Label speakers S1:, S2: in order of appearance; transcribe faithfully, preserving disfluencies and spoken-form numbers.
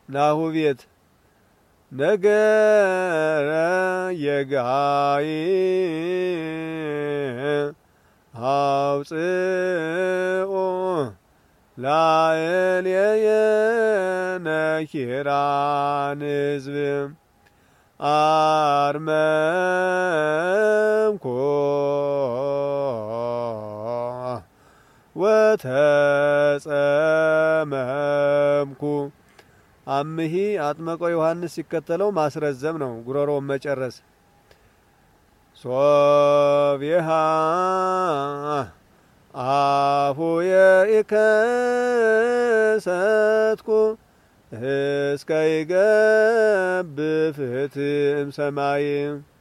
S1: ናሁ ቤት ነገረ የጋይ አውጽኦ ላዕሌየ ነኪራን ሕዝብ አርመምኮ ወተጸመምኩ። አምሂ አጥመቆ ዮሐንስ ሲከተለው ማስረዘም ነው፣ ጉሮሮውን መጨረስ። ሶብየሃ አፉየ ኢከሰትኩ እስከ ይገብ ፍትም ሰማይ